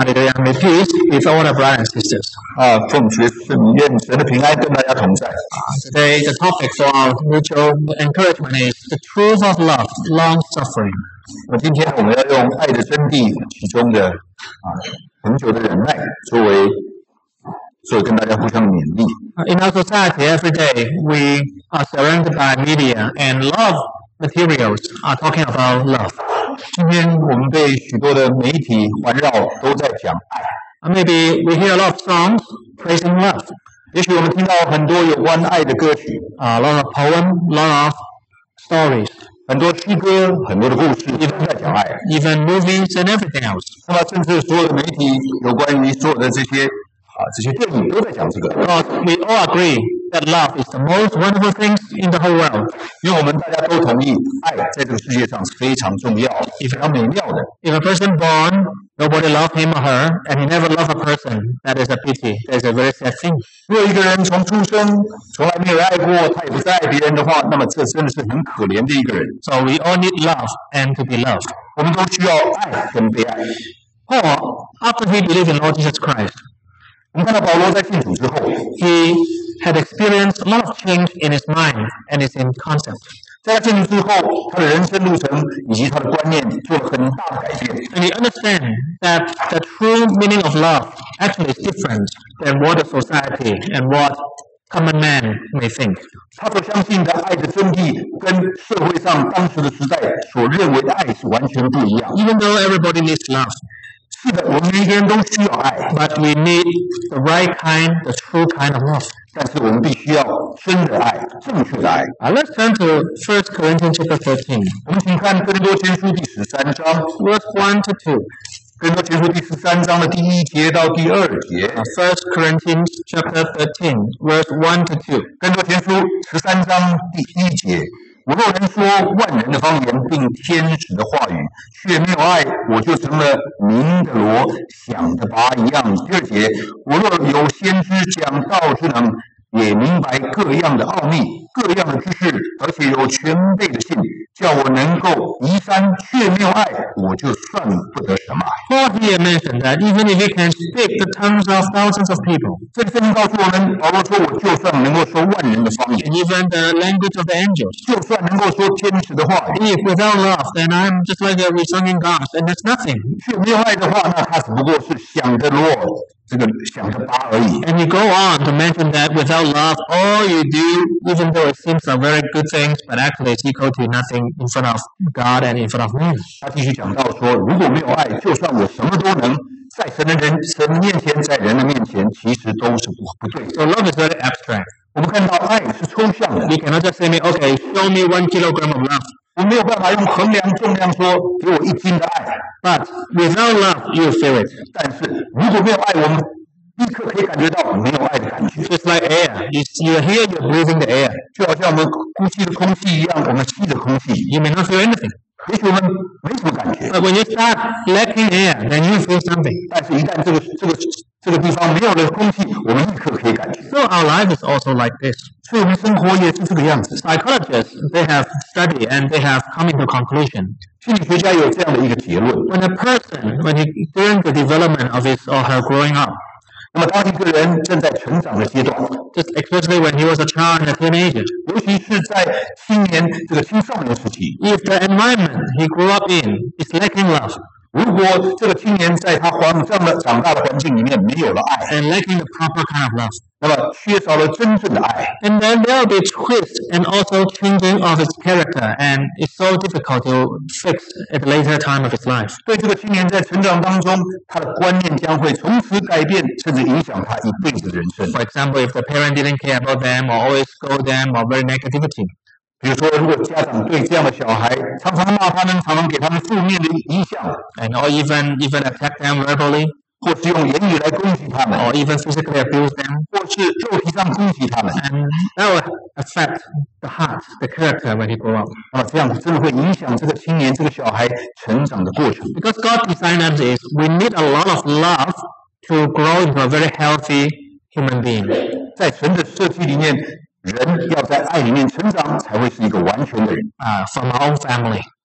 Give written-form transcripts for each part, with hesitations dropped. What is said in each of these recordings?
May peace with all our brothers and sisters. 奉主耶稣圣名，愿神的平安跟大家同在。 Today, the topic for our mutual encouragement is the truth of love, long suffering. 今天我们要用爱的真谛其中的恒久的忍耐作为跟大家互相勉励。 In our society, every day we are surrounded by media, and love materials are talking about love. 今天我们被许多的媒体环绕，都在讲爱。 Maybe we hear a lot of songs praising love. 也许我们听到很多有关爱的歌曲， a lot of poems, a lot of stories, 很多诗歌，很多的故事都在讲爱。 even movies and everything else. 那么，甚至所有的媒体有关于所有的这些电影都在讲这个。 Because we all agree that love is the most wonderful thing in the whole world. 因为我们大家都同意，爱在这个世界上是非常重要、非常美妙的。 If a person born, nobody loves him or her, and he never loves a person, that is a pity. That is a very sad thing. 如果一个人从出生从来没有爱过，他也不再爱别人的话，那么这真的是很可怜的一个人。 So we all need love and to be loved. 我们都需要爱跟被爱。 Paul, after he believed in Lord Jesus Christ, 我们看到保罗在信主之后 he had experienced a lot of change in his mind and his concept. 在他信主之后，他的人生路程以及他的观念做了很大的改变。 And he understands that the true meaning of love actually is different than what the society and what common man may think. 他所相信的爱的真谛，跟社会上当时的时代所认为的爱是完全不一样。 Even though everybody needs love, 是的，我们每一个人都需要爱， but we need the right kind, the true kind of love. 但是我们必须要真的爱，正确的爱。 Let's turn to 1 Corinthians chapter 13. 我们请看哥林多前书第13章 verse 1 to 2. 哥林多前书第13章的第1节到第2节。 1 Corinthians chapter 13, verse 1 to 2. 哥林多前书13章第1节。我若能说万人的方言，并天使的话语，却没有爱，我就成了鸣的锣，响的钹一样。第2节，我若有先知讲道之能，也明白各样的奥秘，各样的知识，而且有全备的信，叫我能够移山，却没有爱，我就算不得什么。 Paul here mentioned that even if you can speak the tongues of thousands of people, 这里圣经告诉我们，保罗说，我就算能够说万人的方言， and even the language of the angels, 就算能够说天使的话语， if without love, then I'm just like a resounding gong, and that's nothing. 却没有爱的话，那他只不过是响的锣，这个响的钹而已。 And you go on to mention that without love, all you do, even though it seems are very good things, but actually it's equal to nothing in front of God and in front of man. 他继续讲到说，如果没有爱，就算我什么都能，在神面前，在人的面前，其实都是不对。 So love is very abstract. 我们看到爱是抽象的， You cannot just say me, okay, show me 1 kilogram of love. 我没有办法用衡量重量说给我1斤的爱， But without love, you feel it. 但是如果没有爱，我们立刻可以感觉到没有爱的感觉， Just like air. You're here, you're breathing the air. 就好像我们呼吸的空气一样，我们吸的空气， You may not feel anything. 也许我们没什么感觉， But when you start lacking air, then you feel something. 但是一旦这个地方没有了空气，我们立刻可以感觉。 So our life is also like this. 所以我们生活也是这个样子。 Psychologists, they have studied and they have come into conclusion. 心理学家有这样的一个结论： When a person, during the development of his or her growing up, 那么当一个人正在成长的阶段， just especially when he was a child and a teenager, 尤其是在青少年时期， if the environment he grew up in is lacking love 如果这个青年在他长大的环境里面没有了爱， and lacking the proper kind of love, 那么缺少了真正的爱， and then there will be twist and also changing of his character, and it's so difficult to fix at the later time of his life. 对这个青年在成长当中，他的观念将会从此改变，甚至影响他一辈子的人生。 For example, if the parent didn't care about them or always scold them or very negativity, 比如说，如果家长对这样的小孩常常骂他们，常常给他们负面的影响， and or even attack them verbally, 或是用言语来攻击他们， or even physically abuse them, 或是肉体上攻击他们， and that will affect the heart, the character when he grow up. 这样真的会影响这个青年、这个小孩成长的过程。 Because God designed us is we need a lot of love to grow into a very healthy human being. 在神的设计里面，人要在爱里面成长，才会是一个完全的人。 From our own family.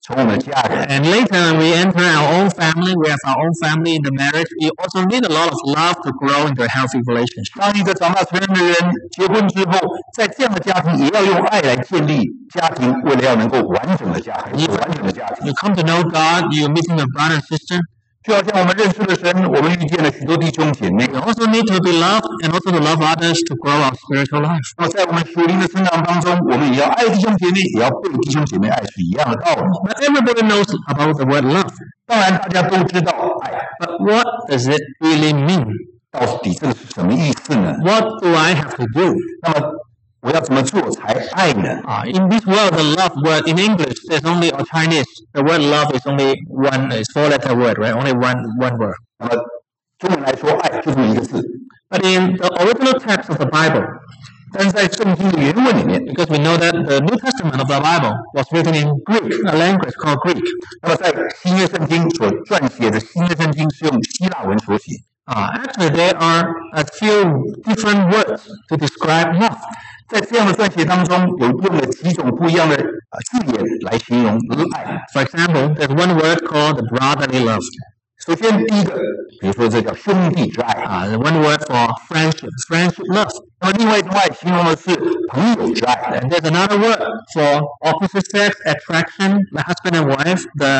从我们的家人。 And later, we enter our own family. We have our own family in the marriage. We also need a lot of love to grow into a healthy relationship. 当一个长大成人的人结婚之后，在这样的家庭也要用爱来建立家庭，为了要能够完整的家庭，完整的家庭。 You come to know God. You meeting your brother and sister. 就好像我们认识了神，我们遇见了许多弟兄姐妹。 We also need to be loved and also to love others to grow our spiritual life. 那么在我们属灵的成长当中，我们也要爱弟兄姐妹，也要被弟兄姐妹爱，是一样的道理。 But everybody knows about the word love. 当然，大家都知道爱， But what does it really mean? 到底这个是什么意思呢？ What do I have to do? 那么我要怎么做才爱呢？ In this world, the love word in English, there's only, or Chinese, the word love is only one, it's 4-letter word, right? Only one word. 那么中文来说，爱就这么一个字。 But in the original text of the Bible, 但是在圣经的原文里面， because we know that the New Testament of the Bible was written in Greek, a language called Greek. 那么在新约圣经所撰写的新约圣经是用希腊文所写。 Actually, there are a few different words to describe love. 在这样的撰写当中，有用了几种不一样的字眼来形容爱。 For example, there's one word called the brotherly love. 首先，第一个，比如说这叫兄弟之爱 The one word for friendship, friendship love. 那么另外一种爱形容的是朋友之爱。 And there's another word for opposite sex attraction, the husband and wife, the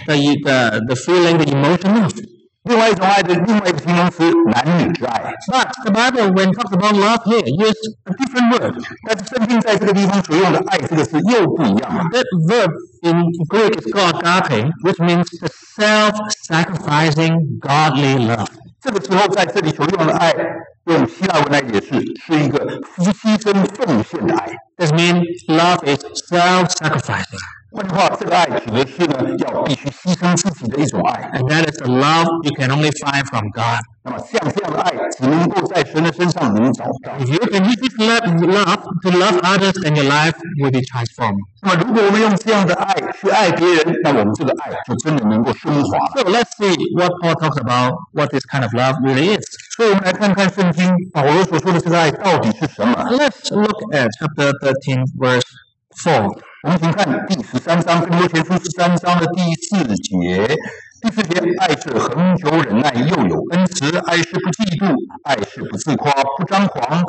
feeling, the emotion of. 另外一种爱的另外一个形容词，男女之爱。 But the Bible, when it talks about love here, uses a different word. 但是圣经在这个地方所用的爱这个字又不一样了。 That verb in Greek is called agape, which means the self-sacrificing godly love. 这个时候在这里所用的爱，用希腊文来解释，是一个牺牲奉献的爱。 This means love is self-sacrificing. 换句话，这个爱指的是呢，要必须牺牲自己的一种爱。 And that is the love you can only find from God. 那么像这样的爱，只能够在神的身上能找到。 If you can use this love to love others, then your life will be transformed. 那么如果我们用这样的爱去爱别人，那我们这个爱就真的能够升华了。 So let's see what Paul talks about, what this kind of love really is. 所以我们来看看圣经保罗所说的这个爱到底是什么。 Let's look at chapter 13, verse 4. 我们请看第13章，哥林多前书13章的第4节。第4节，爱是恒久忍耐，又有恩慈；爱是不嫉妒，爱是不自夸，不张狂。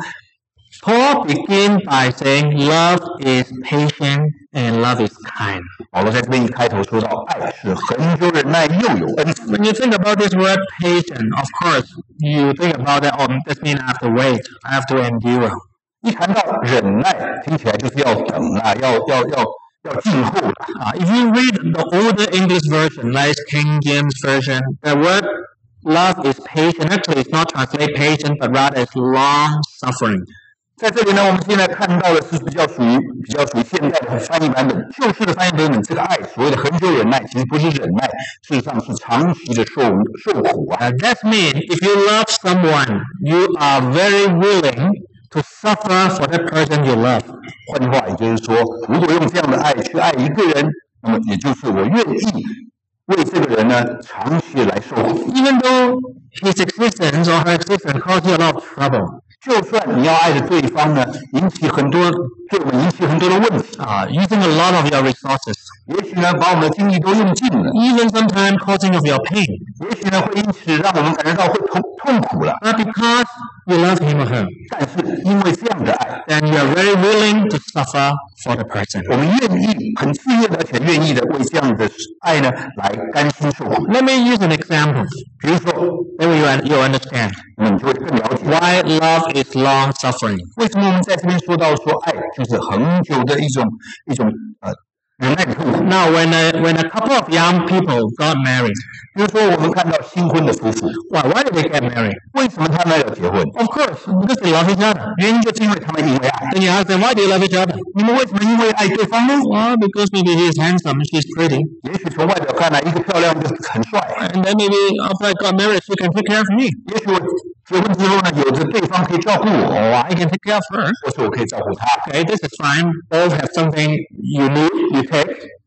Paul begins by saying love is patient and love is kind. 保罗在这边一开头说到，爱是恒久忍耐，又有恩慈。 When you think about this word patient, of course, you think about that, this means I have to wait, I have to endure. 一谈到忍耐，听起来就是要等啊，要静候的。 If you read the older English version, like King James Version, the word love is patient. Actually, it's not translate patient, but rather it's long suffering. 在这里呢，我们现在看到的是比较属于现代的翻译版本，旧式的翻译版本，这个爱所谓的恒久忍耐，其实不是忍耐，事实上是长期的受苦啊。 That means if you love someone, you are very willing to suffer for that person you love. 换句话，也就是说，如果用这样的爱去爱一个人，那么也就是我愿意为这个人呢长期的来受苦。 Even though his existence or her existence causes you a lot of trouble. 就算你要爱的对方呢，对我们引起很多的问题 using a lot of your resources. 也许呢，把我们的精力都用尽了， Even sometimes causing of your pain. 也许呢，会因此让我们感觉到会痛苦了。 But because you love him or her, 但是因为这样的爱， then you are very willing to suffer for the person. 我们愿意很自愿的，而且愿意的为这样的爱呢来甘心受苦。 Let me use an example. 比如说， Maybe you understand 那你就会更了解 why love is long suffering. 为什么我们在这边说到说爱就是恒久的一种忍耐的痛苦。 Now, when a couple of young people got married, 比如说我们看到新婚的夫妇， why did they get married? 为什么他们要结婚？ Of course, because they love each other. 原因就是因为他们因为爱。 Then you ask them, why do you love each other? 你们为什么因为爱对方呢？ Well, because maybe he's handsome, she's pretty. 也许从外表看来，一个漂亮就是很帅。 And then maybe after I got married, she can take care of me. 也许我结婚之后呢，有着对方可以照顾我， Or I can take care of her. 或是我可以照顾他。 Okay, this is fine. Both have something you need, you take.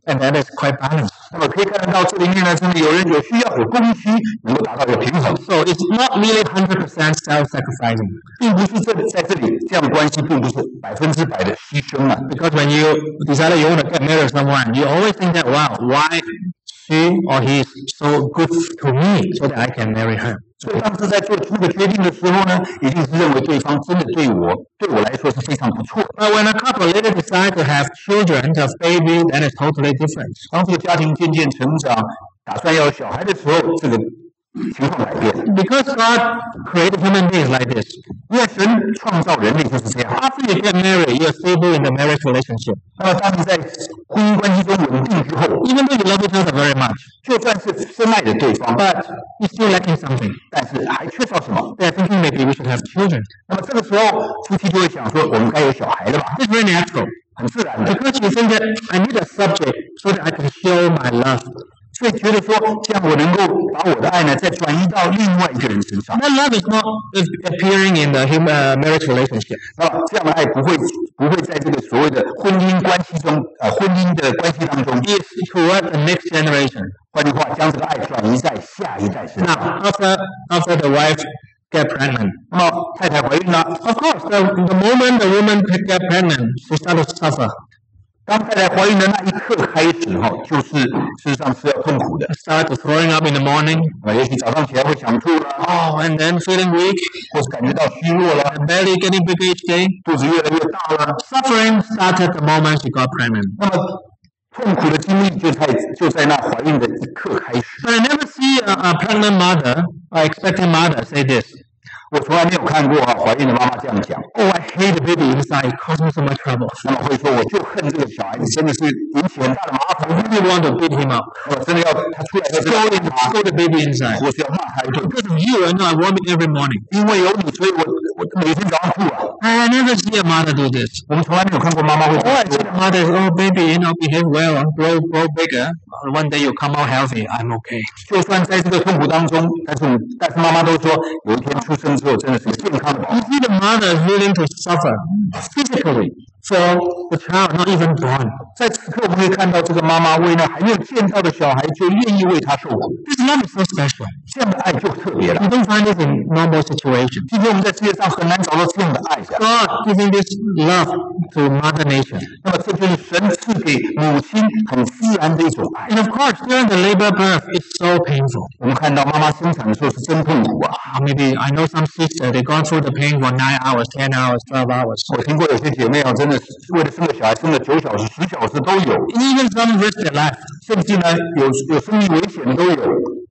And that is quite balanced. 那么可以看得到这里面呢，真的有人有需要，有供需，能够达到一个平衡。 So it's not really 100% self-sacrificing. 并不是在这里这样的关系，并不是100%的牺牲啊。 Because when you decide you want to get married to someone, you always think that, wow, why she or he is so good to me so that I can marry her. 所以当时在做这个决定的时候呢，一定是认为对方真的对我来说是非常不错。 But when a couple later decide to have children, to have baby, then it's totally different. 当这个家庭渐渐成长，打算要有小孩的时候，这个情况改变。 Because God created human beings like this. 因为神创造人类就是这样。 After you get married, you're stable in the marriage relationship. 那么当你在婚姻关系中稳定之后， Even though you love each other very much, 就算是深爱着对方， but you're still lacking something. 但是还缺少什么？ They're thinking maybe we should have children. 那么这个时候，夫妻就会想说，我们该有小孩了吧？ It's very natural. 很自然的， Because you think that I need a subject so that I can show my love. 所以觉得说，这样我能够把我的爱呢，再转移到另外一个人身上。 That love is not appearing in the marriage relationship. 那么这样的爱不会在这个所谓的婚姻关系中，婚姻的关系当中， It's toward the next generation. 换句话，将这个爱转移在下一代身上。 Now, after the wife get pregnant, 那么太太怀孕了， of course, the moment the woman get pregnant, she starts to suffer. 当太太怀孕的那一刻开始，就是事实上是要痛苦的。 Start to throwing up in the morning. 也许早上起来会想吐了， Oh, and then feeling weak. 或是感觉到虚弱了， The belly getting bigger each day. 肚子越来越大了。 Suffering started the moment she got pregnant. 那么痛苦的经历就在那怀孕的一刻开始。 But I never see a pregnant mother or expecting mother say this. 我从来没有看过怀孕的妈妈这样讲。 Oh, I hate the baby inside. It causes me so much trouble. 那么会说，我就恨这个小孩子，真的是引起很大的麻烦。 I really want to beat him up. 我真的要他出来要 Throw the baby inside. 我是要骂他一顿。 Because of you, I know I vomit every morning. 因为有你，所以我每天早上吐啊。 I never see a mother do this. 我们从来没有看过妈妈会这 Oh, 样 I see 说 the。mother is, oh, baby, behave well, grow bigger. One day you come out healthy. I'm okay. 就算在这个痛苦当中，但是妈妈都说，有一天出生之后真的是个健康的宝 You 宝。 see the mother is willing to suffer physically for the child not even born. 在此刻，我们可以看到这个妈妈为那还没有见到的小孩，就愿意为他受苦。 This love is so special. 这样的爱就特别了。 You don't find this in normal situations. 今天我们在世界上很难找到这样的爱的。 God giving this love to Mother Nature. 那么这就是神赐给母亲很自然的一种爱。 And of course, during the labor birth, it's so painful. 我们看到妈妈生产的时候是真痛苦啊！ Maybe I know some sister, they've gone through the pain for 9 hours, 10 hours, 12 hours. 我听过有些姐妹真的是为了生个小孩，生了9小时、10小时都有， And even some risk their life. 甚至呢有生命危险的都有。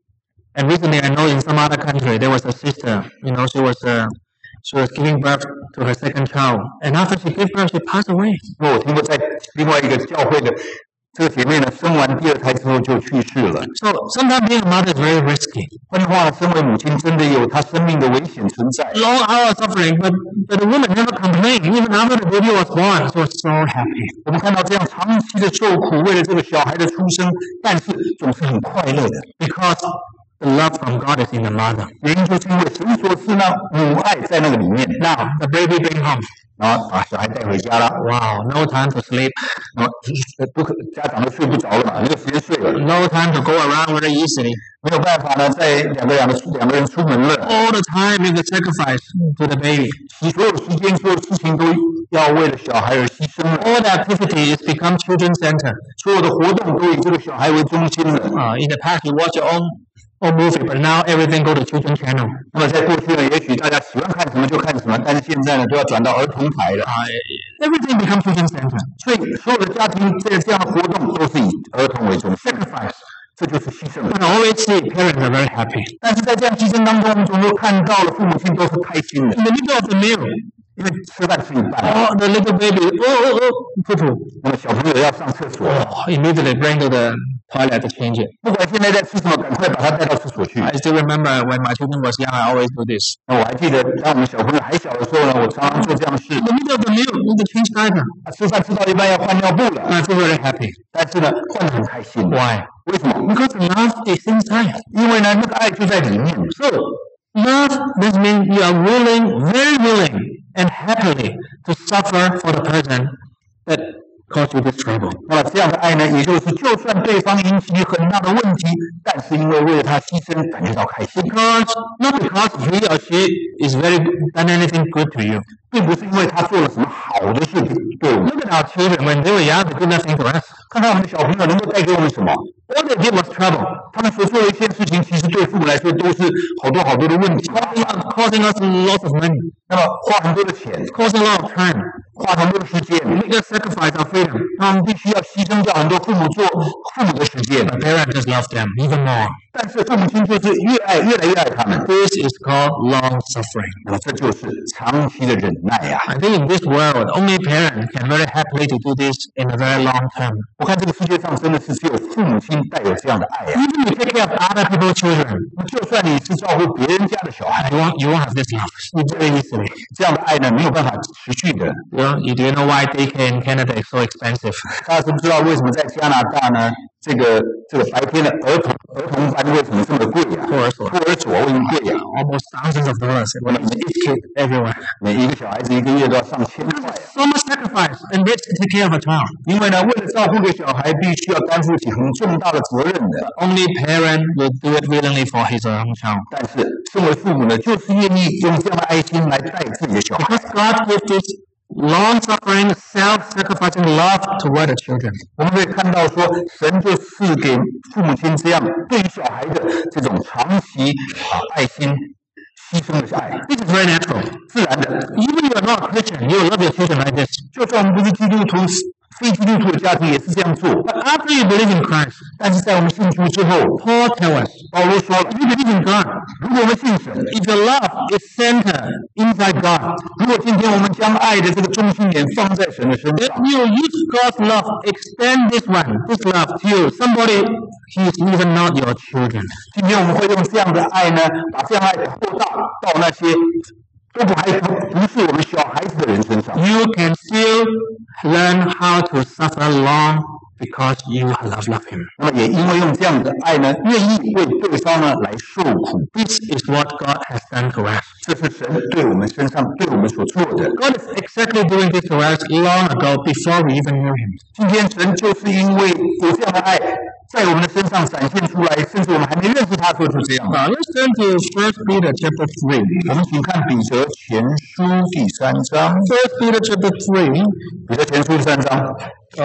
And recently, I know in some other country, there was a sister, she was giving birth to her second child. And after she gave birth, she passed away. 因为我听过在另外一个教会的这个姐妹呢，生完第2胎之后就去世了。 So sometimes being a mother is very risky. 换句话，身为母亲真的有她生命的危险存在。 Long hours suffering, but the woman never complained. Even after the baby was born, she was so happy. 我们看到这样长期的受苦，为了这个小孩的出生，但是总是很快乐的。 Because the love from God is in the mother. 原因就是因为神所赐呢母爱在那个里面。 Now, the baby bring home. 然后把小孩带回家了， Wow, no time to sleep. 家长都睡不着了嘛，没有时间睡了， No time to go around very easily. 没有办法呢，在两个人出门了， All the time is a sacrifice to the baby. 所有时间、所有事情都要为了小孩而牺牲了， All the activity is become children center. 所有的活动都以这个小孩为中心了。 In the past, you watch your own movie, but now everything go to children channel. 那么在过去呢，也许大家喜欢看什么就看什么，但是现在呢，都要转到儿童台了。 Everything becomes children center. 所以所有的家庭这样的活动都是以儿童为中心 Sacrifice. 这就是牺牲。 But I always see parents are very happy. 但是在这样牺牲当中，我们总是看到了父母亲都是开心的， In the middle of the meal, 因为吃饭吃一半， the little baby, poo poo. 那么小朋友要上厕所， Immediately bring to the toilet to change it. 不管现在在吃什么，赶快把他带到厕所去。 I still remember when my children was young, I always do this. 那我还记得，当我们小朋友还小的时候呢，我常常做这样的事 In。the middle of the meal, need to change diaper. 吃饭吃到一半要换尿布了， I feel very happy. 但是呢，换得很开心。 Why? 为什么？ Because love is inside. 因为呢，那个爱就在里面。 So, love, this means you are willing, very willing, and happily to suffer for the person that cause you this trouble. 那么这样的爱呢，也就是就算对方引起你很大的问题，但是因为为了他牺牲，感觉到开心。 Not because he or she is very done anything good to you. 并不是因为他做了什么好的事情对我们。 Look at our children when they were young, they did nothing to us. 看看我们的小朋友能够带给我们什么？ All they did was trouble. 他们所做的一件事情，其实对父母来说都是好多好多的问题， Causing us lots of money, 那么花很多的钱， causing a lot of time. 花很多的时间， Make us sacrifice our freedom. 他们必须要牺牲掉很多父母的时间。 But parents just love them even more. 但是父母亲就是越来越爱他们， This is called long suffering. 那么这就是长期的忍耐呀。 I think in this world, only parents can very happily to do this in a very long term. 我看这个世界上真的是只有父母亲带有这样的爱呀。 Even you take care of other people's children, 就算你是照顾别人家的小孩， you won't have this love very easily. 这样的爱呢没有办法持续的。 Do you know why daycare in Canada is so expensive? 大家知不知道为什么在加拿大呢？这个白天的儿童班为什么这么贵呀？托儿所为什么贵呀？ Almost thousands of dollars. When each kid everywhere. 每一个小孩子一个月都要上千块呀。 So much sacrifice and rich to take care of a child. 因为呢，为了照顾个小孩，必须要担负起很重大的责任的。 Only parent will do it willingly for his own child. 但是，身为父母呢，就是愿意用这样的爱心来带自己的小孩。 Because God gives this long-suffering, self-sacrificing love toward the children. 我们可以看到说，神就赐给父母亲这样对于小孩的这种长期爱心。牺牲的爱 This is very natural. 自然的。 Even you are not a Christian, you will love your children like this. 就算我们不是基督徒，非基督徒的家庭也是这样做。 But after you believe in Christ, 但是在我们信主之后， Paul tells us, 保罗说了， if you believe in God, 如果我们信神， if your love is centered inside God, 如果今天我们将爱的这个中心点放在神的身 if 上， you use God's love, extend this love to somebody who is even not your children. 今天我们会用这样的爱呢，把这样的爱扩大到那些都不是我们小孩子的人身上。 You can still learn how to suffer long because you love him. 那么也因为用这样的爱呢，愿意为对方呢来受苦。 This is what God has done to us. 这是神对我们身上对我们所做的。 God is exactly doing this to us long ago before we even knew him. 今天神就是因为有这样的爱在我们的身上展现出来，甚至我们还没认识他，做出这样的。 Now let's turn to 1 Peter chapter 3. 我们请看彼得前书第3章。 1 Peter chapter 3, 彼得前书第3章，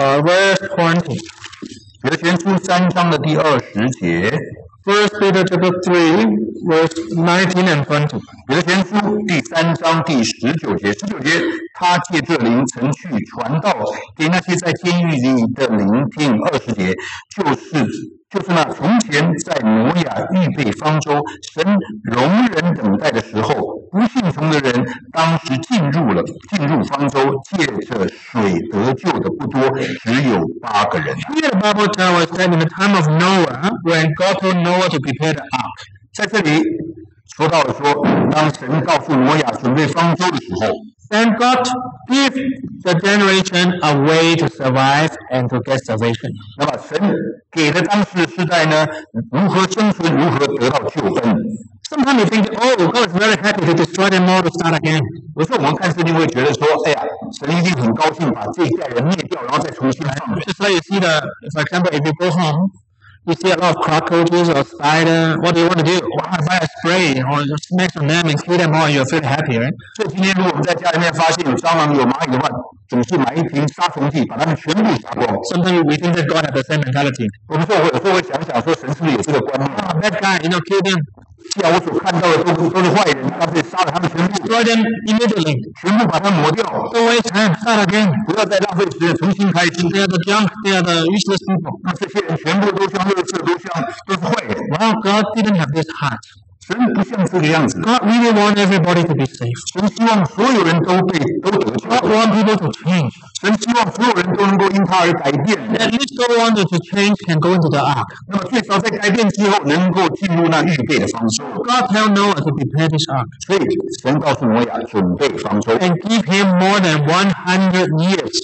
verse 20. 彼得前书3章的第20节。 1 Peter chapter 3, verse 19 and 20. 彼得前书第3章第19节，19节，他借这灵曾去传道给那些在监狱里的聆听。20节，就是那从前在挪亚预备方舟，神容忍等待的时候，不信从的人当时进入方舟，借着水得救的不多，只有8个人。 Here the Bible tells us that in the time of Noah, when God told Noah to prepare the ark, 在这里说到了说，当神告诉挪亚准备方舟的时候， then God gave the generation a way to survive and to get salvation. 那么神给了当时的世代呢，如何生存，如何得到救恩。 Sometimes you think, oh, God is very happy to destroy them all to start again. 有时候我们看圣经会觉得说，哎呀，神一定很高兴把这一代人灭掉，然后再重新放人。 Just like you see for example, if you go home, you see a lot of cockroaches or spider, what do you want to do? Wow, buy a spray or just smash on them and kill them all and you'll feel happy, right? 所以今天如果我们在家里面发现有蟑螂、有蚂蚁的话，总是买一瓶杀虫剂，把它们全部杀光。 Sometimes we think that God has the same mentality. 我们说，我有时候会想想说，神是不是有这个观念？ Oh, that guy, kill them. 既然我所看到的都是坏人，干脆杀了他们全部， Destroy them immediately. 全部把它抹掉， Don't waste time. Start again. 不要再浪费时间，重新开始。 They are the junk. They are the useless people. 那这些人全部都像垃圾，都是坏人。 Well, God didn't have this heart. 神不像这个样子。 God really wants everybody to be saved. 神希望所有人都得救。 God wants people to change. 神希望所有人都能够因他而改变。 At least those who wanted to change can go into the ark. 那么最少在改变之后，能够进入那预备的方舟。 God told Noah to prepare this ark 所以神告诉挪亚准备方舟， and give him more than 100 years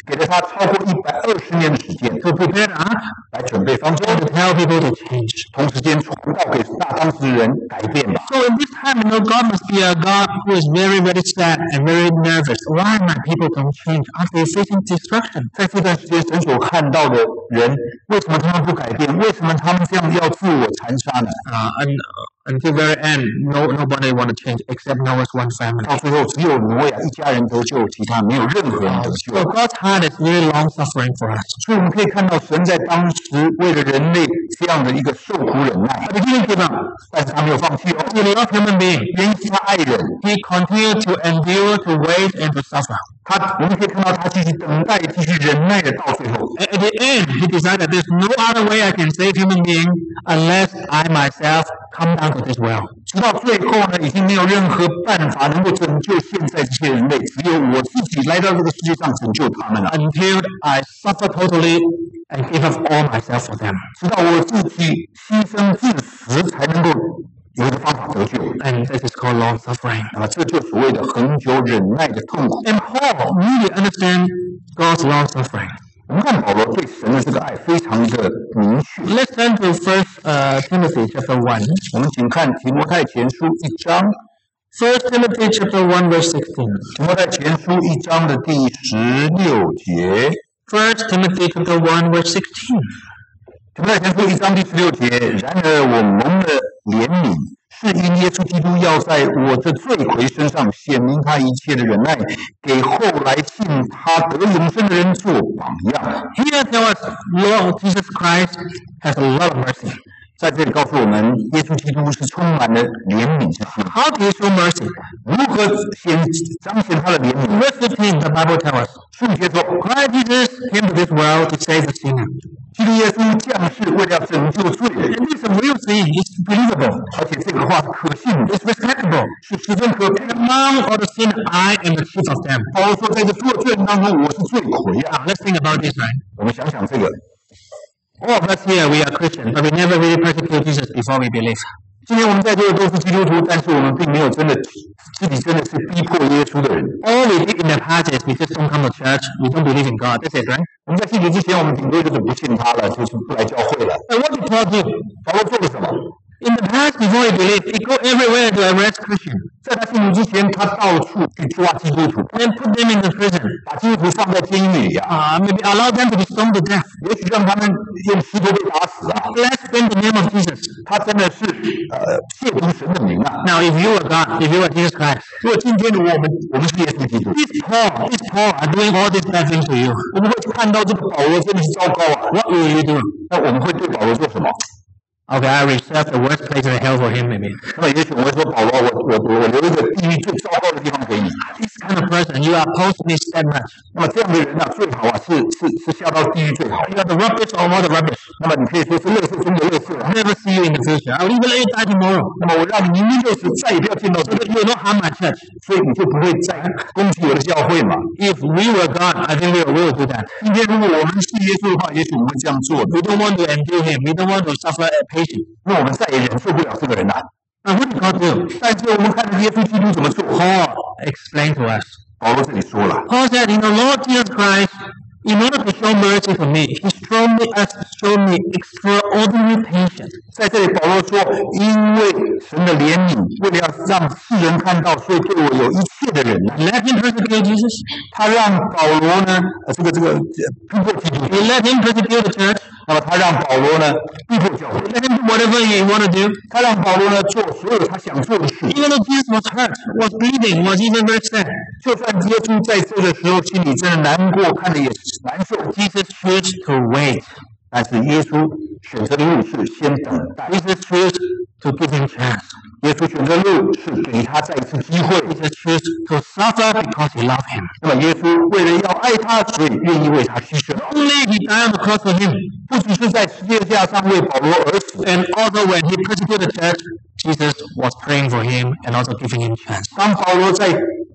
给了他超过120年的时间， to prepare the ark, 来准备方舟， to tell people to change. 同时间传道给大当时的人改变吧。 So in this time, God must be a God who is very, very sad and very nervous. Why my people don't change? Aren't they facing destruction? 在这段时间，神所看到的人，为什么他们不改变？为什么他们这样要自我残杀呢？ Until very end, nobody want to change except Noah's one family. 到最后，只有挪亚一家人得救，其他没有任何人得救。 So God's heart is really long suffering for us. 所以我们可以看到，神在当时为了人类这样的一个受苦忍耐， But he didn't give up. 但是他没有放弃哦， He loved human being. 原因是他爱人， He continued to endure, to wait, and to suffer. 我们可以看到他继续等待，继续忍耐的到最后。 At the end, he decided there's no other way I can save human being unless I myself come down to this well. 直到最后呢，已经没有任何办法能够拯救现在这些人类，只有我自己来到这个世界上拯救他们了。 Until I suffer totally and give up all myself for them. 直到我自己牺牲致死，才能够有一个方法得救。 And this is called long suffering. 那么这就所谓的恒久忍耐的痛苦。 And Paul really understands God's long suffering. 我们看保罗对神的这个爱非常的明确。 Let's turn to 1 Timothy chapter 1. 我们请看提摩太前书1章， 1 Timothy chapter 1 verse 16. 提摩太前书1章的第16节。 1 Timothy chapter 1 verse 16. 提摩太前书1章第16节，然而我蒙了怜悯，是因耶稣基督要在我这罪魁身上显明他一切的忍耐，给后来信他得永生的人做榜样。 Here tell us Lord Jesus Christ has a lot of mercy. 在这里告诉我们，耶稣基督是充满了怜悯之心。 How do you show mercy? 如何彰显他的怜悯？ Verse 15, the Bible tells us, 顺节说， Christ Jesus came to this world to save the sinner. 基督耶稣降世为了拯救罪人， And this is a real thing. It's believable. 而且这个话是可信的， It's respectable. 是十分可悲的。 Among all the sin, I am the chief of them. 保罗说，在这所有罪人当中，我是罪魁啊！ Now, let's think about this, right? 我们想想这个， All of us here, we are Christians, but we never really persecute Jesus before we believe. 今天我们在座的都是基督徒，但是我们并没有真的自己真的是逼迫耶稣的人。 All we did in the past is we just don't come to church. We don't believe in God. That's it, right? 我们在信主之前，我们顶多就是不信他了，就是不来教会了。 And what did Paul do? 保罗做了什么？ In the past, before he believed, he go everywhere to arrest Christians 在他信主之前，他到处去抓基督徒， and put them into prison. 把基督徒放在监狱里啊， Maybe allow them to be stoned to death. 也许让他们用石头被打死啊。 Blaspheme the name of Jesus. 他真的是亵渎神的名啊！ Now, if you were God, if you were Jesus Christ, 如果今天的我们是耶稣基督， this Paul are doing all these bad things to you. 我们会看到这个保罗真的是糟糕啊！ What will you do? 那我们会对保罗做什么？ Okay, I reserve the worst place in hell for him, maybe. 那么也许我会说，保罗，我留一个地狱最糟糕的地方给你。 This kind of person, you are opposed to me that much. 那么这样的人呢、最好啊是下到地狱最好。 You are the rubbish of all the rubbish. 那么你可以说是垃圾中的垃圾啊。 I'll never see you in the future. I'll even let you die tomorrow. 那么我让你明天就死，再也不要见到这 So 个， that you will not harm my church. 所以你就不会再攻击我的教会嘛。 If we were God, I think we will do that. 今天如果我们是耶稣的话，也许我们会这样做的。 We don't want to endure him. We don't want to suffer patience. 那我们再也忍受不了这个人了、 Now, what did God do? 但是我们看着耶稣基督怎么做。 Paul explained to us. 保罗这里说了， Paul said, in the Lord Jesus Christ, in order to show mercy to me, he showed me extraordinary patience. 在这里保罗说，因为神的怜悯，为了要让世人看到，所以对我有一切的忍耐。 Let him persecute Jesus. 他让保罗呢，逼迫基督徒。 He let him persecute the church. 那么他让保罗呢逼迫教会， Let him do whatever he want to do. 他让保罗呢做所有他想做的事。 Even though Jesus was hurt, was bleeding, was even very sad, 就算耶稣在这个时候心里真的难过，看着也难受， Jesus chose to wait. 但是耶稣选择的路是先等待。 Jesus chose to give him chance. 耶稣选择的路是给他再一次机会。 Jesus chose to suffer because he loved him. 那么耶稣为了要爱他，所以愿意为他牺牲。 Only he died on the cross for him. 不只是在十字架上为保罗而死， And also when he persecuted the church, Jesus was praying for him and also giving him chance. 当保罗在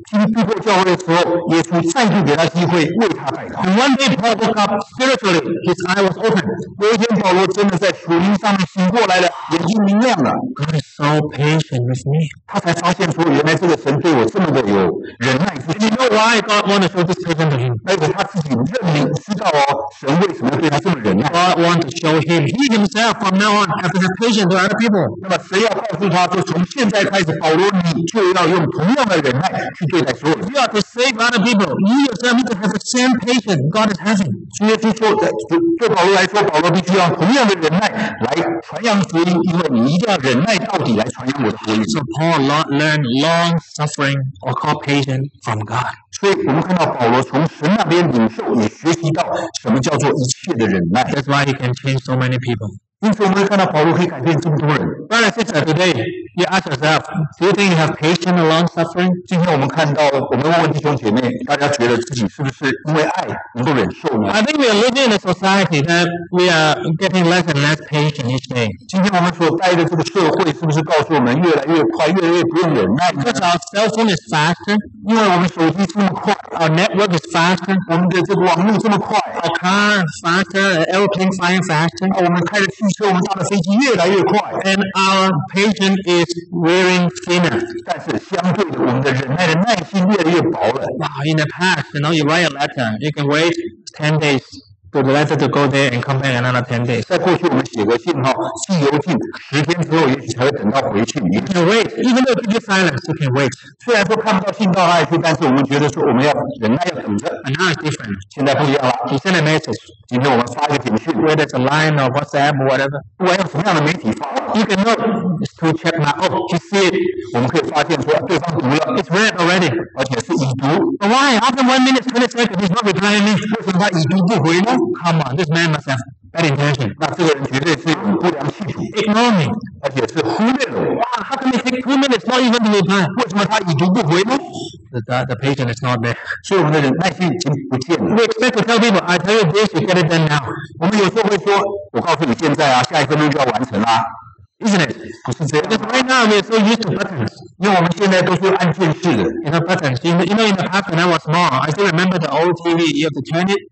经逼迫教会的时候，耶稣再度给他机会为他代祷。 And one day Paul woke up spiritually, his eye was open. 有一天，保罗真的在属灵上面醒过来了，眼睛明亮了。 God is so patient with me. 他才发现说，原来这个神对我这么的有忍耐之 And 心。 you know why God wants to show this patience to him? 而且他自己认明知道神为什么对他这么忍耐。 God wants to show him, he himself from now on has to have patience to other people. 那么神要告诉他说，从现在开始，保罗你就要用同样的忍耐去对待所有人。 You are to save other people. You yourself need to have the same patience God is having. 主耶稣说，对保罗来说，保罗必须要用同样的忍耐来传扬福音，因为你一定要忍耐到底来传扬我的福音。 So Paul learned long suffering or called patience from God. 所以我们看到保罗从神那边领受，也学习到什么叫做一切的忍耐。 That's why he can change so many people. 因此，我们会看到保罗可以改变这么多人。 Brother and sister, today you ask yourself, do you think you have patience or long suffering? 今天我们看到，我们问问弟兄姐妹，大家觉得自己是不是因为爱能够忍受呢？ I think we are living in a society that we are getting less and less patient each day. 今天我们所待的这个社会，是不是告诉我们越来越快，越来越不用忍耐呢？ Because our cell phone is faster, 因为我们手机这么快， our network is faster, 我们的这个网络这么快， our car is faster, airplane flying faster, 我们开的汽车，我们搭的飞机越来越快。 and our patience is wearing thinner. 但是相对的，我们的忍耐的耐心越来越薄了。 Wow, in the past, you write a letter, you can wait 10 days for the letter to go there and come back another 10 days. 在过去，我们写个信寄邮件10天之后，也许才会等到回去。 You can wait, even though it gives silence, you can wait. 虽然说看不到信到哪里去，但是我们觉得说我们要忍耐，要等着。 And now it's different. 现在不一样了， You send a message, 今天我们发一个简讯， whether it's a line or WhatsApp or whatever. 不管用什么样的媒体发， You can know it's to check my, oh, he see it. 我们可以发现说对方读了， It's read already. 而且是已读。 But why? After 1 minute, 20 seconds, he's not replying me. 为什么他已读不回呢？ Come on, this man must have bad intention. 那这个人绝对是有不良企图， Ignore me. 而且是忽略了我。 Wow, how can it take 2 minutes not even to reply? 为什么他已读不回呢？ The patience is not there. 所以我们的忍耐性已经不见了。 We expect to tell people, I tell you this, you get it done now. 我们有时候会说，我告诉你现在下1分钟就要完成啦， Isn't it? 不是这样 Because right now we are so used to buttons. 因为我们现在都是按键式的。 Buttons. In the past when I was small, I still remember the old TV. You have to turn it.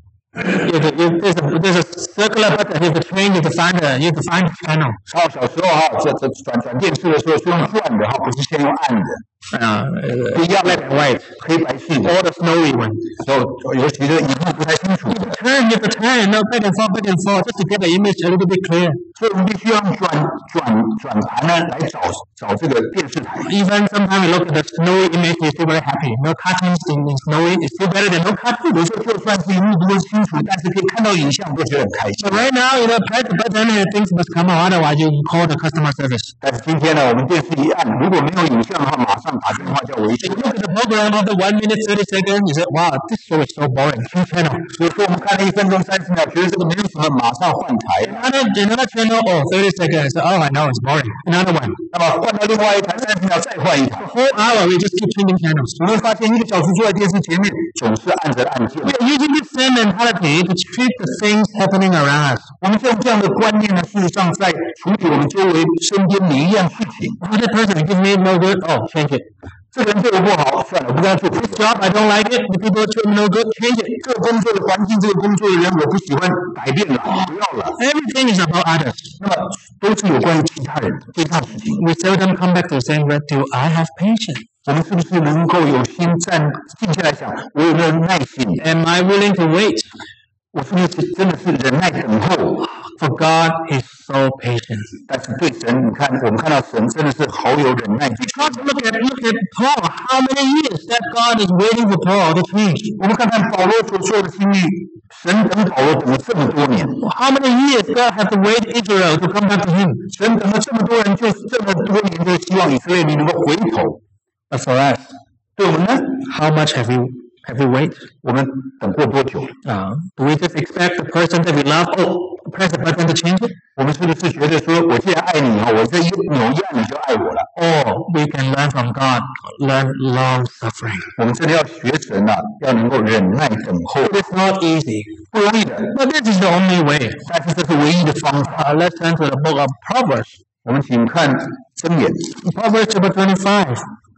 There's a circular button. You have to change. You have to find the channel. 小时候这转电视的时候是用转的不是先用按的。 不一样 Black and white. 黑白式的， Or the snowy one. 尤其这荧幕不太清楚。 You have to turn. No, back and forth, just to get the image a little bit clear. 所以我们必须要用转盘呢来找这个电视台。 Even sometimes we look at the snowy image, we're still very happy. No cartoons in snowy is still better than no cartoon. 有时候就算是荧幕不够清楚，但是可以看到影像，都觉得很开心 So。right now, press the button and things must come out. Otherwise, you call the customer service. 但是今天呢，我们电视一按，如果没有影像的话，马上打电话叫维修。 You look at the program after 1 minute 30 seconds, you say, wow, this show is so boring. Change channel. 有时候我们看了1分钟30秒，觉得这个没有什么，马上换台。 Another channel, oh, 30 seconds. Oh, I know, it's boring. Another one. 那么换到另外一台30秒，再换一台。 Whole hour, we just keep changing channels. 我们发现1个小时坐在电视前面，总是按着按键。 We are using this same mentality to treat the things happening around us. 我们用这样的观念呢，事实上在处理我们周围身边每一样事情。 Other person gives me no good, oh, change it. 这个人对我不好，算了，我不跟他做。 This job, I don't like it. The people treat me no good, change it. 这个工作的环境，这个工作的人，我不喜欢，改变了，不要了。 Everything is about others. 那么都是有关于其他人、其他事情。 We seldom come back to saying, do I have patience? 我们是不是能够有心静下来想，我有没有耐心？ Am I willing to wait? 我是不是真的是忍耐等候？ For God is so patient. 但是对神，你看，我们看到神真的是好有忍耐之心。 Just look at Paul. How many years that God is waiting for Paul to change? 我们看看保罗所受的经历，神等保罗等了这么多年， How many years God have to wait Israel to come back to Him? 神等了这么多人，就这么多年，就希望以色列民能够回头。 But for us, 对我们呢？ how much have we waited? 我们等过多久？ Do we just expect the person that we love, press the button to change it? 我们是不是觉得说，我既然爱你我这一扭一按你就爱我了？ Or we can learn from God, learn long suffering. 我们真的要学神要能够忍耐等候， It is not easy, 不容易的。 but this is the only way. 但是这是唯一的方法。 Let's turn to the book of Proverbs. 我们请看箴言， Proverbs chapter 25.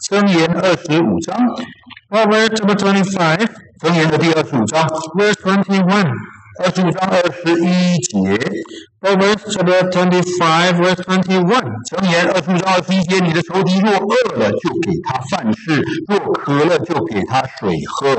箴言25章 Proverbs chapter 25, 箴言的第25章 verse 21. 25章21节 Proverbs chapter 25, verse 21. 箴言25章21节，你的仇敌若饿了，就给他饭吃；若渴了，就给他水喝。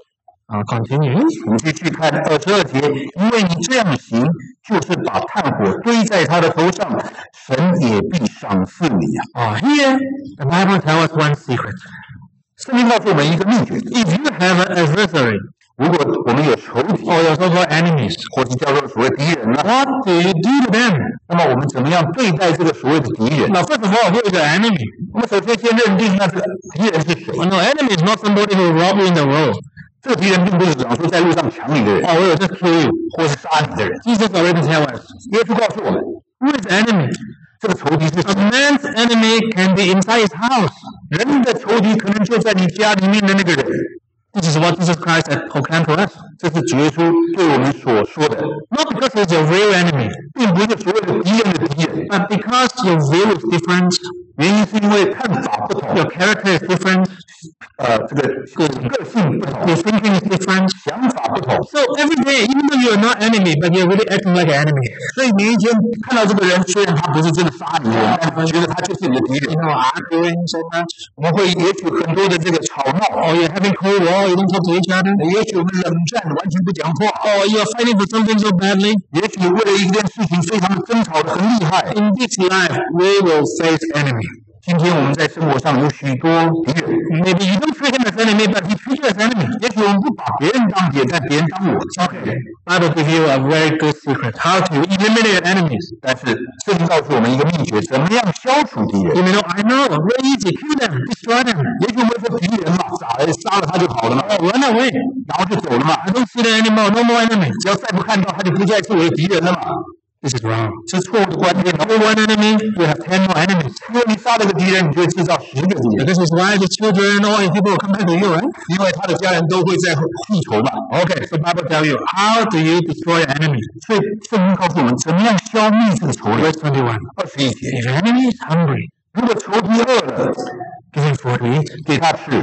Continue. 我们继续看22节，因为你这样行，就是把炭火堆在他的头上，神也必赏赐你啊。 Here, the Bible tells us one secret. 圣经告诉我们一个秘诀： If you have an adversary, 如果我们有仇敌， or your so-called enemies, 或是叫做所谓敌人呢， what do you do to them? 那么我们怎么样对待这个所谓的敌人？ Now, first of all, who is your enemy? 我们首先先认定那个敌人是谁。 No, enemy is not somebody who rob you in the road, 这个敌人并不是讲说在路上抢你的人， or will just kill you. 或是杀你的人。 Jesus already tells us. 耶稣告诉我们， Who is the enemy? 这个仇敌是 A man's enemy can be inside his house. 人的仇敌，可能就在你家里面的那个人。 This is what Jesus Christ had proclaimed to us. 这是主耶稣对我们所说的， Not because he's your real enemy, 并不是所谓的敌人的敌人， but because your view is different, 原因是因为看法不同， your character is different, 这个个性不同， your thinking is different. 想法不同。 So every day, even though you're not enemy, but you're really acting like an enemy. 所以你一天看到这个人，虽然他不是真的杀你的人，但觉得他就是你的敌人。 Arguing so much, 我们会也许很多的这个吵闹， or you're having cold war, you don't talk to each other, 也许我们冷战，完全不讲话， or you're fighting for something so badly. 也许为了一件事情非常的争吵的很厉害。 In this life, we will face enemy. 今天我们在生活上有许多敌人， Maybe you don't treat him as enemy, but he treats you as enemy. 也许我们不把别人当敌人，但别人当我当敌人。 Bible gives you a very good secret how to eliminate your enemies. 但是圣经告诉我们一个秘诀，怎么样消除敌人？ You may know, I know, very easy, kill them, destroy them, 也许我们说敌人嘛，杀了他就好了嘛， or run away. 然后就走了嘛。 I don't see them anymore, no more enemy. 只要再不看到，他就不再是我的敌人了嘛。 This is wrong. 是错误的观念。 Only one enemy, you have 10 more enemies. 如果你杀了个敌人，你就会制造10个敌人， This is why the children, all your people will come back to you, right? 因为他的家人都会在复仇嘛。 Okay, so Bible tell you, how do you destroy your enemy? 所以圣经告诉我们，怎么样消灭这个仇人。 Verse 21. 21节， If your enemy is hungry, 如果仇敌饿了， give him food to eat. 给他吃；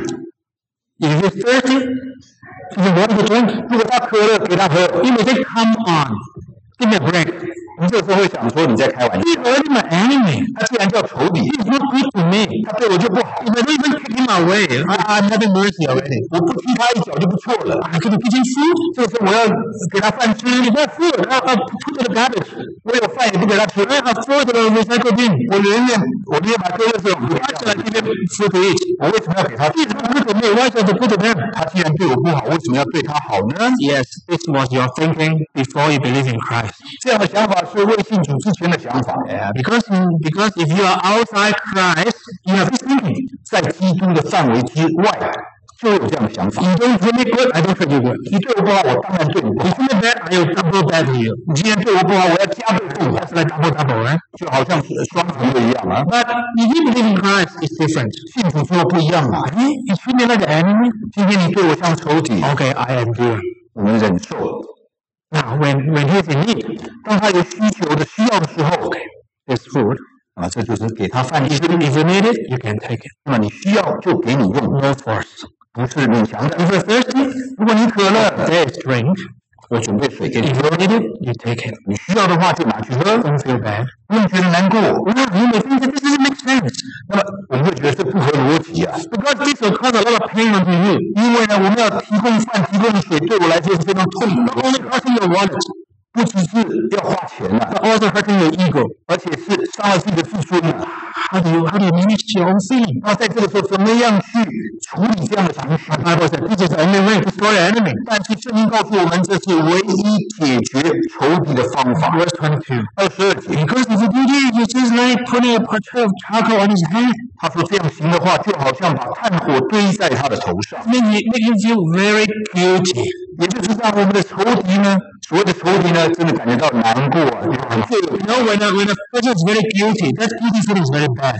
If he's thirsty, give him water to drink. 如果他渴了，给他喝。 You may say, come on, give me a break. 你这个时候会想说你在开玩笑， He's already my enemy. 他既然叫仇敌， He's not good to me. 他对我就不好， If I don't even kick him away, I'm having mercy already. 我不踢他一脚就不错了。 I could give him food. 这个时候我要给他饭吃， If I have food, I'll put it in the garbage. 我有饭也不给他吃， I have food in the recycle bin. 我宁愿把丢的时候不给 Why 他 should I 吃。 give him food to eat? 我为什么要给他吃？ He's not good to me. Why should I put to them? 他既然对我不好，为什么要对他好呢？ Yes, this was your thinking before you believe in Christ. 这样的想法是未信主之前的想法。 Because if you are outside Christ, you have this thinking. 在基督的范围之外，就有这样的想法。 You don't treat me good, I don't treat you good. 你对我不好，我当然对你不 You 好。 treat me bad, I will double bad to you. 你既然对我不好，我要加倍奉还， That's like double, right? 就好像是双重的一样啊。 But if you believe in Christ, it's different. 信主之后不一样啊。 You treat me like an enemy? 今天你对我像仇敌， Okay, I endure. 我们忍受了。 Now, when he's in need, 当他有需求的需要的时候， there's food. 啊，这就是给他饭吃。 If you need it, you can take it. 那么你需要就给你用， No force. 不是勉强的。 If you're thirsty, 如果你渴了， there is drink. 我准备水给你 If 喝。 you need it, you take it. 你需要的话就拿去喝， Don't feel bad. 不用觉得难过。 Well, you may think that this doesn't make sense. 那么我们会觉得这不合逻辑啊， Because this will cause a lot of pain unto you. 因为呢，我们要提供饭、提供水，对我来说是非常痛苦 Not 的， only hurting your wallet, 不只是要花钱啊， but also hurting your ego. 而且是伤了自己的自尊啊。 How do you manage your own feeling? 那在这个时候，怎么样去处理这样的情绪？ The Bible said this is the only way to destroy your enemy. 但是圣经告诉我们，这是唯一解决仇敌的方法。 Verse 22. 22节， Because if you do this, it's just like putting a tray of charcoal on his head. 他说这样行的话，就好像把炭火堆在他的头上， Make him feel very guilty. 也就是让我们的仇敌呢，所谓的仇敌呢，真的感觉到难过啊，很罪恶。 You know, when a person is very guilty, that guilty feeling is very bad.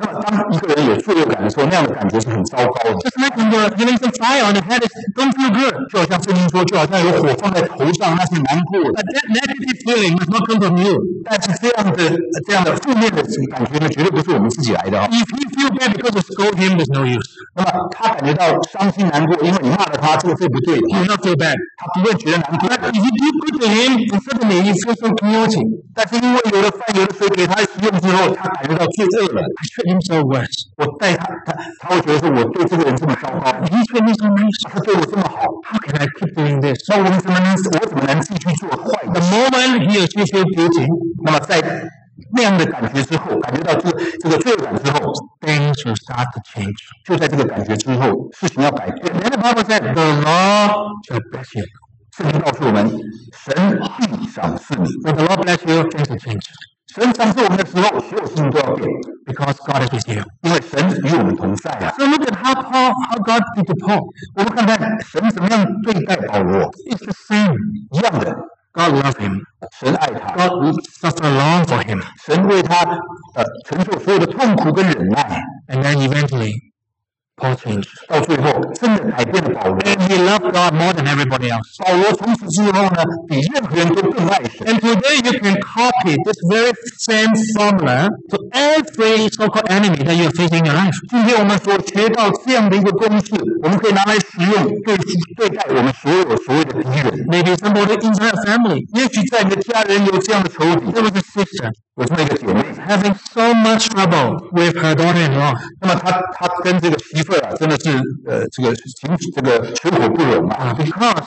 那么当一个人有罪恶感的时候，那样的感觉是很糟糕的。 Just like when you're getting some fire on the head, it don't feel good. 就好像圣经说，就好像有火放在头上，那是难过的。 But that negative feeling must not come from you. 但是这样的负面的感觉呢，绝对不是我们自己来的。 If you feel bad because you scold him, there's no use. 那么他感觉到伤心难过，因为你骂了他，这个是不对的。 You will not feel bad. 他不会觉得难过。 But if you do good to him, and suddenly you feel so guilty. 但是因为有了饭有了水给他食用之后，他感觉到罪恶了。 I treat him so worse. 我待他会觉得说我对这个人这么糟糕， He treat me so nice. 他对我这么好， How can I keep doing this? 那我怎么能继续做坏 The 的？ moment he or she feels guilty, 那么在那样的感觉之后，感觉到这个罪恶感之后， things will start to change. 就在这个感觉之后，事情要改变。 Then the Bible said, the Lord shall bless you. 圣经告诉我们，神必赏赐你。 When the Lord bless you, things will change. 神赏赐我们的时候，所有事情都要变， Because God is with you. 因为神与我们同在啊。 So look at how God did to Paul. 我们看看神怎么样对待保罗， It's the same. 一样的， God loved him. 神爱他， God suffered long for him. 神为他承受所有的痛苦跟忍耐， And then eventually, Paul changed. 到最后真的改变了保罗。 And he loved God more than everybody else. 保罗从此之后呢，比任何人都更爱神。 And today you can copy this very same formula to every so-called enemy that you are facing in your life. 今天我们所学到这样的一个公式，我们可以拿来使用对待我们所谓的敌人。 Maybe somebody inside a family. 也许在你的家人有这样的仇敌， There was a sister 有这么一个姐妹， having so much trouble with her daughter-in-law. 那么她跟这个媳妇儿啊，真的是这个水火不容啊。 Because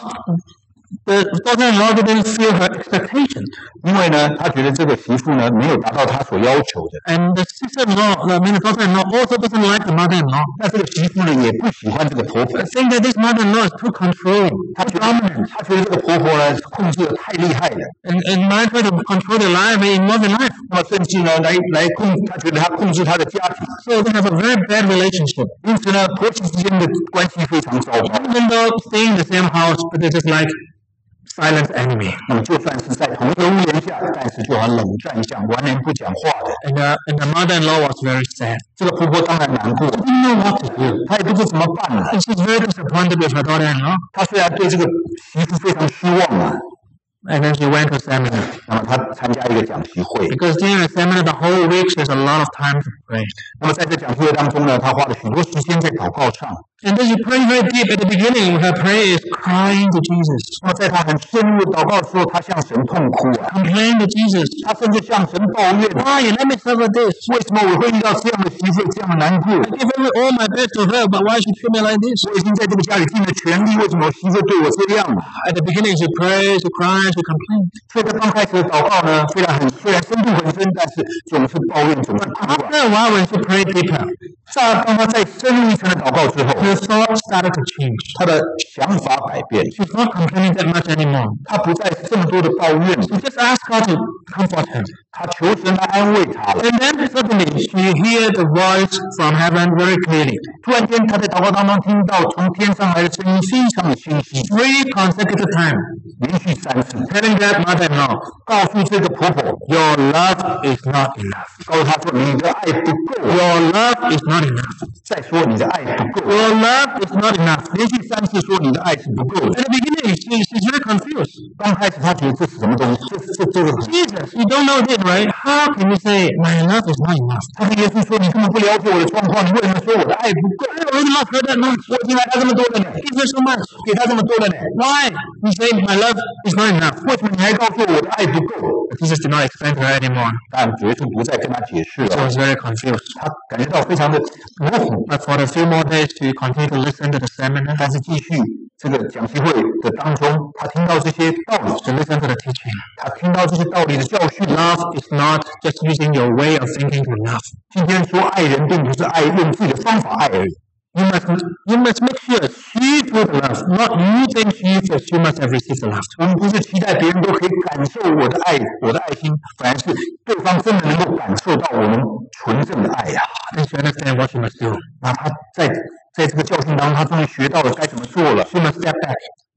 the daughter-in-law didn't feel her expectations. 因为呢，她觉得这个媳妇呢没有达到她所要求的， And the sister-in-law, the daughter-in-law also doesn't like the mother-in-law. 那这个媳妇呢也不喜欢这个婆婆， Saying that this mother-in-law is too controlling, 她 too 觉得 dominant. 她觉得这个婆婆呢控制的太厉害了， And might try to control their life and involve their life. 那么甚至呢她觉得她控制她的家庭， So they have a very bad relationship. 因此呢婆媳之间的关系非常糟糕。 Even though staying in the same house, but they're just like silent enemy. 那么就算是在同一个屋檐下，但是就好冷战一样，完全不讲话的。 And the mother-in-law was very sad. 这个婆婆当然难过， Didn't know what to do. 她也不知道怎么办了。 And she's very disappointed with her daughter-in-law. 她虽然对这个媳妇非常失望啊， And then she went to seminar. 那么她参加一个讲习会， Because during the seminar, the whole week, she has a lot of time to pray. 那么在这讲习会当中呢，她花了许多时间在祷告上。 And then she prayed very deep. At the beginning, her prayer is crying to Jesus, 那么在她很深入的祷告的时候，她向神痛哭啊， complaining to Jesus. 她甚至向神抱怨： Why you let me suffer this? 为什么我会遇到这样的媳妇，这样的难过？ I give all my best to her, but why she treat me like this? 我已经在这个家里尽了全力，为什么我媳妇对我这样？ At the beginning, she prays, she cries, she complains. 所以她刚开始的祷告呢，虽然深度很深，但是总是抱怨，总是哭啊。 After a while, when she prayed deeper, 当她再深入一层的祷告之后， her thoughts started to change. 她的想法改变， She's not complaining that much anymore. 她不再这么多的抱怨， She just asked God to comfort her. 她求神来安慰她了。 And then suddenly, she heard the voice from heaven very clearly. 突然间，她在祷告当中听到从天上来的声音，非常的清晰， 3 consecutive times, 连续3次， telling that mother-in-law, 告诉这个婆婆， your love is not enough. 告诉她说你的爱不够， Your love is not enough. 再说你的爱不够， Your love is not enough. 连续3次说你的爱是不够 At 的。 the beginning, she's very confused. 刚开始她觉得这是什么东西？这个， Jesus, you don't know this, right? How can you say my love is not enough? 她跟耶稣说你根本不了解我的状况，你为什么说我的爱不够？ I already not heard that much. 我已经爱他这么多了呢， Give her so much. 给他这么多了呢， Why? You say my love is not enough. 为什么你还告诉我的爱不够？ Jesus did not explain to her anymore. 但耶稣不再跟她解释 She 了， was very confused. 她感觉到非常的模糊。 But for a few more days, she continued to listen to the seminar. 但是继续这个讲习会的当中，她听到这些道理， To listen to the teaching. 她听到这些道理的教训。 Love is not just using your way of thinking to love. 今天说爱人，并不是用自己的方法爱而已。 You must make sure she feels the love, not you think she must have received the love. 我们不是期待别人都可以感受我的爱心，反而是对方真的能够感受到我们纯正的爱呀。 And she understand what she must do. 那她在这个教训当中，她终于学到了该怎么做了。 She must step back.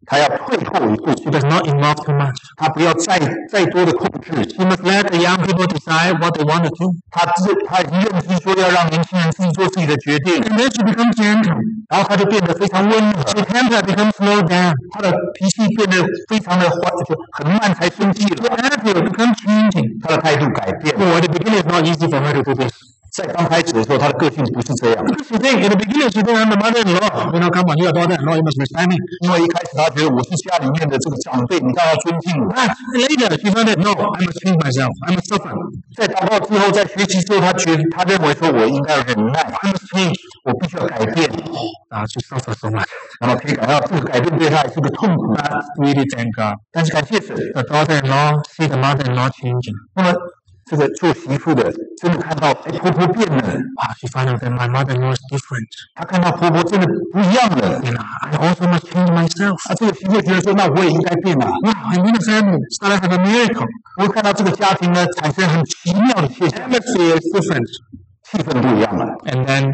他要退后一步， She does not involve too much. 他不要再多的控制， She must let the young people decide what they want to do. 他已经认知说要让年轻人自己做自己的决定， And then she becomes gentle. 然后他就变得非常温和， Her temper becomes slowed down. 他的脾气变得非常的缓，就很慢才生气 The 了， attitude becomes changing. 他的态度改变。 Oh, at the beginning, it's not easy for her to do this. 在刚开始的时候，他的个性不是这样， Because she thinks, in the beginning, she thinks I'm the mother-in-law. Come on, you're a daughter-in-law, you must respect me. 因为一开始他觉得我是家里面的这个长辈，你当然要尊敬我。 But later, she found that, no, I must change myself. I must suffer. 在祷告之后，在学习之后，他认为说我应该要忍耐， I must change. 我必须要改变。 She suffers so much. 那么可以感到这个改变对他也是个痛苦， But really thank God. 但是感谢神， The daughter-in-law see the mother-in-law changing. 那么这个做媳妇的真的看到，婆婆变了， Wow, she found out that my mother-in-law is different. 她看到婆婆真的不一样了。 And I also must change myself. 这个媳妇觉得说，那我也应该变啊！ Wow, and in the family, started to have a miracle. 我会看到这个家庭呢产生很奇妙的现象， Atmosphere is different. 气氛不一样了。 And then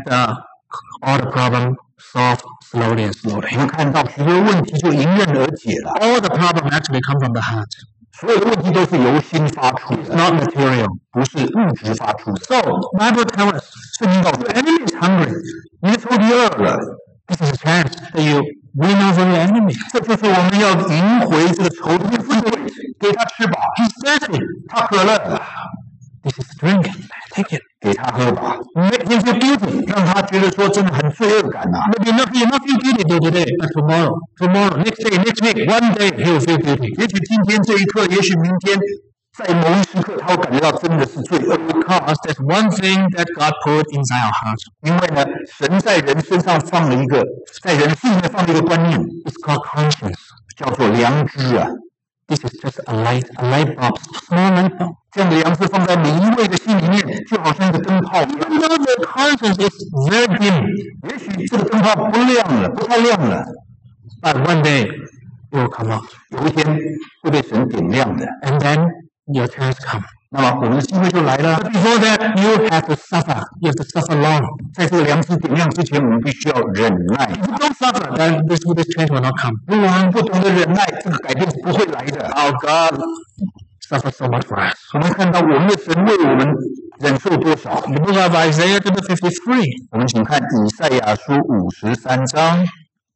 all the problem solved slowly and slowly. 我们看到许多问题就迎刃而解了， All the problem actually come from the heart, 所有的问题都是由心发出的， not material. 不是物质发出的。 So, Bible tells us, 圣经告诉 the 我， enemy is hungry. 你的仇敌饿了， This is a chance that you win over the enemy. 这就是我们要赢回这个仇敌的机会，给他吃吧。 He's thirsty. 他渴了， This is drink. Take it. 给他喝吧， Make him feel guilty. 让他觉得说真的很罪恶感呐、 Maybe not, he will not feel guilty today, but tomorrow, next day, next week, one day he will feel guilty. 也许今天这一刻，也许明天，在某一时刻，他会感觉到真的是罪恶。 Because there's one thing that God put inside our hearts. 因为呢，神在人身上放了一个，在人心里面放了一个观念， It's called conscience. 叫做良知啊。 This is just a light bulb, small light bulb. 这样的良知放在每一位的心里面，就好像一个灯泡一样。 Even though the conscience is very dim, 也许这个灯泡不亮了，不太亮了， but one day it will come out. 有一天会被神点亮的。 And then your chance comes. 那么我们的机会就来了。 But before that, you have to suffer. You have to suffer long. 在这个良知点亮之前，我们必须要忍耐。 If you don't suffer, then this change will not come. 如果我们不懂得忍耐，这个改变是不会来的。 Our God suffered so much for us. 我们看到我们的神为我们忍受多少。 The book of Isaiah chapter 53. 我们请看以赛亚书53章。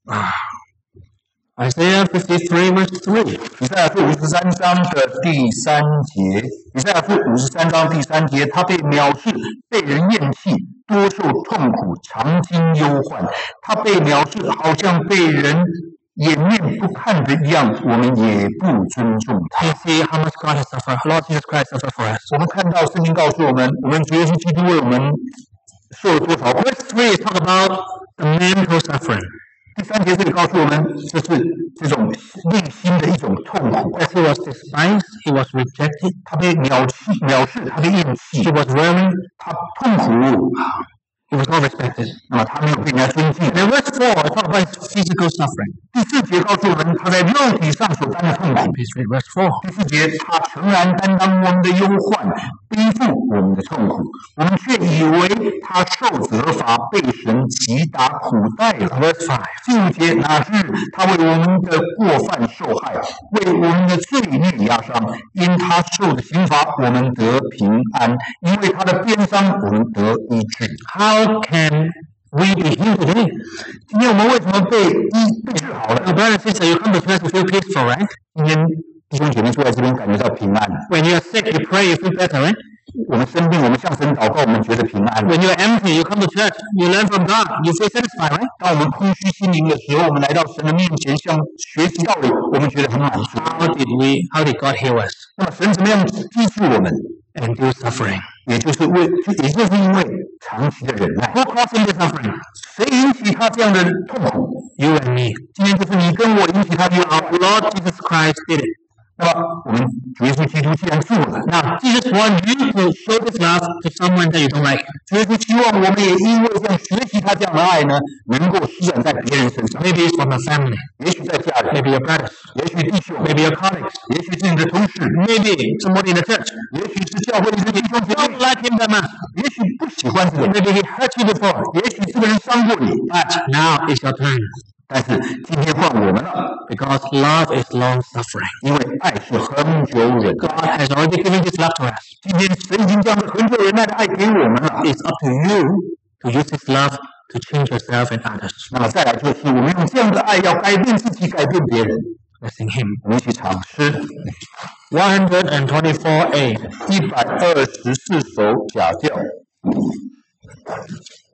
Isaiah 53 verse 3. 以赛亚书53章的第3节，以赛亚书53章第3节，他被藐视，被人厌弃，多受痛苦，常经忧患。他被藐视，好像被人掩面不看的一样，我们也不尊重他。 You see how much God has suffered. Lord Jesus Christ suffered for us. 我们看到圣经告诉我们，我们主耶稣基督为我们受了多少苦。 Verse 3 is talk about the mental suffering. 第3节这里告诉我们，就是这种内心的一种痛苦。 As he was despised, he was rejected, 他被藐视，他被厌弃， he was weary, 他痛苦， he was not respected. 那么他没有被人家尊敬。 And in verse 4, it talk about his physical suffering. 第4节告诉我们，他在肉体上所担的痛苦。 Please read verse 4. 第4节，他诚然担当我们的忧患，背负我们的痛苦，我们却以为他受责罚，被神击打苦待了。 Verse 5. 第5节，哪知他为我们的过犯受害，为我们的罪孽压伤，因他受的刑罚，我们得平安；因为他的鞭伤，我们得医治。 How can we be healed today? 今天我们为什么被治好了？ Your brother and sister, you come to church, you feel peaceful, right? 今天弟兄姐妹坐在这边，感觉到平安。 When you're sick, you pray, you feel better, right? 我们生病，我们向神祷告，我们觉得平安。 When you're empty, you come to church, you learn from God, you feel satisfied, right? 当我们空虚心灵的时候，我们来到神的面前，向学习道理，我们觉得很满足。 How did God heal us? 那么神怎么样医治我们？ Endure suffering. 也就是因为长期的忍耐。 Who caused him the suffering? 谁引起他这样的痛苦？ You and me. 今天就是你跟我引起他的 Our Lord Jesus Christ did it. 那么我们主耶稣基督既然做了， Now, Jesus wants you to show this love to someone that you don't like. 主耶稣希望我们也因为这样学习他这样的爱呢，能够施展在别人身上。 Maybe it's from a family, 也许在家人， maybe your brothers, 也许弟兄， maybe your colleagues, 也许是你的同事， maybe somebody in the church. 也许是教会里的弟兄姐 You 妹 don't，like him that much. 也许不喜欢这个人， Maybe he hurt you before. 也许这个人伤过你。 But now it's your turn. 但是今天换我们了， because love is long suffering. 因为爱是恒久忍耐。 God has already given His love to us. 今天神已经将这恒久忍耐的爱给我们了。 It's up to you to use His love to change yourself and others. 那么再来就是我们用这样的爱要改变自己，改变别人。 Let's sing hymn 我们一起唱诗 124A. 124首假教。